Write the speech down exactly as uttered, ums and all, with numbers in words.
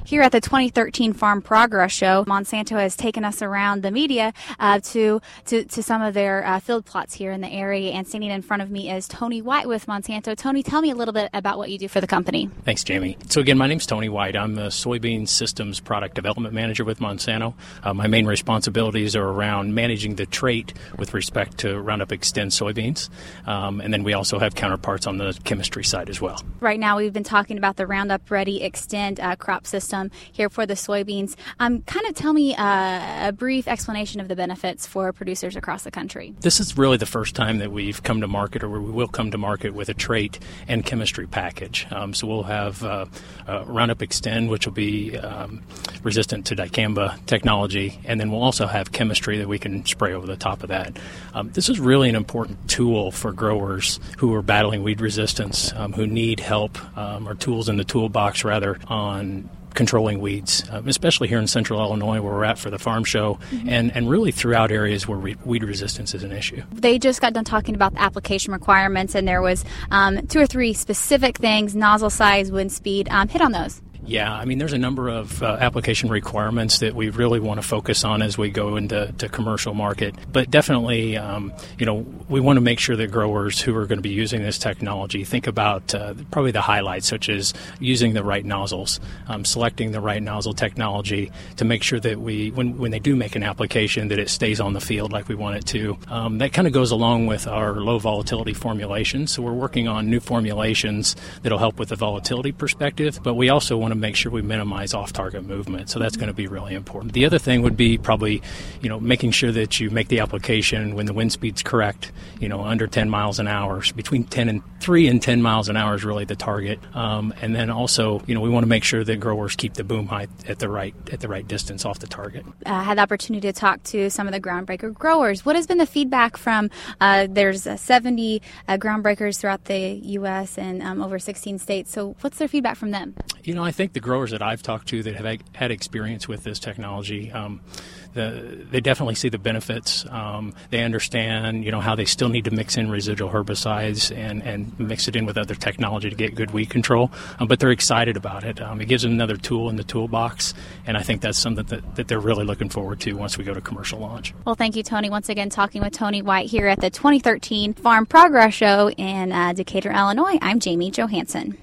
Here at the twenty thirteen Farm Progress Show, Monsanto has taken us around the media uh, to, to to some of their uh, field plots here in the area, and standing in front of me is Tony White with Monsanto. Tony, tell me a little bit about what you do for the company. Thanks, Jamie. So again, my name's Tony White. I'm the Soybean Systems Product Development Manager with Monsanto. Uh, my main responsibilities are around managing the trait with respect to Roundup Xtend soybeans, um, and then we also have counterparts on the chemistry side as well. Right now, we've been talking about the Roundup Ready Xtend uh, crop system here for the soybeans. Um, kind of tell me uh, a brief explanation of the benefits for producers across the country. This is really the first time that we've come to market, or we will come to market with a trait and chemistry package. Um, so we'll have uh, uh, Roundup Xtend, which will be um, resistant to dicamba technology, and then we'll also have chemistry that we can spray over the top of that. Um, this is really an important tool for growers who are battling weed resistance, um, who need help, um, or tools in the toolbox rather, on controlling weeds, um, especially here in central Illinois where we're at for the farm show, mm-hmm. and, and really throughout areas where re- weed resistance is an issue. They just got done talking about the application requirements, and there was um, two or three specific things: nozzle size, wind speed. Um, hit on those. Yeah, I mean, there's a number of uh, application requirements that we really want to focus on as we go into to commercial market. But definitely, um, you know, we want to make sure that growers who are going to be using this technology think about uh, probably the highlights, such as using the right nozzles, um, selecting the right nozzle technology to make sure that we, when, when they do make an application, that it stays on the field like we want it to. Um, that kind of goes along with our low volatility formulation. So we're working on new formulations that'll help with the volatility perspective, but we also want to make sure we minimize off-target movement. So that's going to be really important. The other thing would be probably, you know, making sure that you make the application when the wind speed's correct, you know, under ten miles an hour. So between ten and three and ten miles an hour is really the target. Um, and then also, you know, we want to make sure that growers keep the boom height at the right at the right distance off the target. I uh, had the opportunity to talk to some of the groundbreaker growers. What has been the feedback from, uh, there's uh, seventy uh, groundbreakers throughout the U S and um, over sixteen states. So what's their feedback from them? You know, I think the growers that I've talked to that have had experience with this technology, um, the, they definitely see the benefits. Um, they understand, you know, how they still need to mix in residual herbicides and, and mix it in with other technology to get good weed control. Um, but they're excited about it. Um, it gives them another tool in the toolbox, and I think that's something that, that they're really looking forward to once we go to commercial launch. Well, thank you, Tony. Once again, talking with Tony White here at the twenty thirteen Farm Progress Show in uh, Decatur, Illinois. I'm Jamie Johansson.